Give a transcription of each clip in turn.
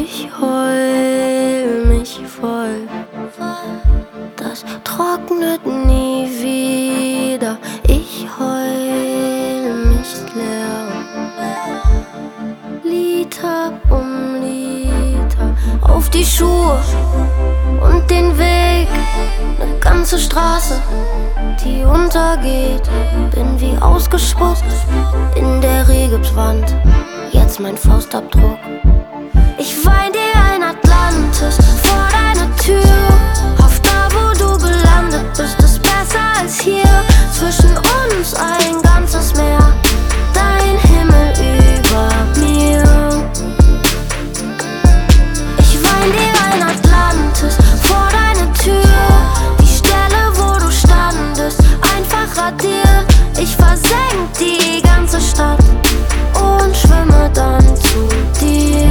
Ich heul mich voll, das trocknet nie wieder. Ich heul mich leer, Liter um Liter auf die Schuhe und den Weg. Eine ganze Straße, die untergeht. Bin wie ausgespuckt, in der Rigipswand. Jetzt mein Faustabdruck. Ich weih dir ein Atlantis vor deiner Tür. Hoff, da wo du gelandet bist, ist besser als hier. Zwischen uns ein ganzes Meer, dein Himmel über mir. Ich weih dir ein Atlantis vor deiner Tür. Die Stelle, wo du standest, einfach radiert. Ich versenk die ganze Stadt und schwimme dann zu dir.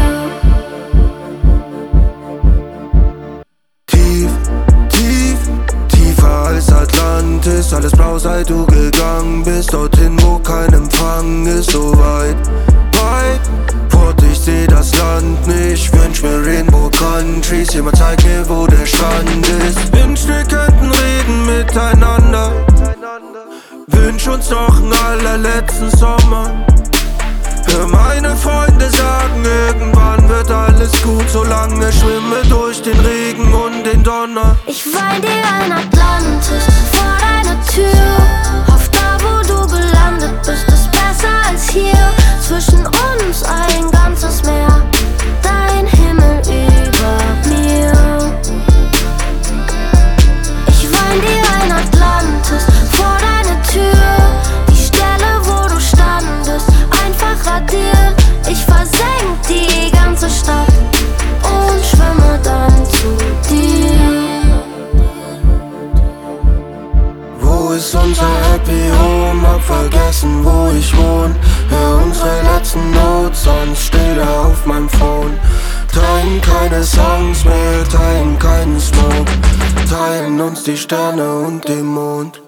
Tief, tief, tiefer als Atlantis. Alles blau, seit du gegangen bist. Dorthin, wo kein Empfang ist. So weit, weit fort, ich seh das Land nicht. Wünsch mir Rainbow Countries. Jemand zeigt mir, wo der Strand ist. Wünsch, wir könnten reden miteinander. Wünsch uns noch einen allerletzten Sommer. Hör meine Freunde sagen, irgendwann wird alles gut, solange schwimme durch den Regen und den Donner. Ich weih dir ein Atlantis vor deiner Tür. Hoff, da wo du gelandet bist, ist besser als hier. Zwischen uns ein ganzes Meer, dein Himmel über mir. Ich weih dir ein Atlantis vor deiner Tür. Die Stelle, wo du standest, einfach radiert. Ich versenk die ganze Stadt und schwimme dann zu dir. Wo ist unser Happy Home? Hab vergessen, wo ich wohn. Hör unsere letzten Notes, sonst steht er auf meinem Phone. Teilen keine Songs mehr, teilen keinen Smoke. Teilen uns die Sterne und den Mond.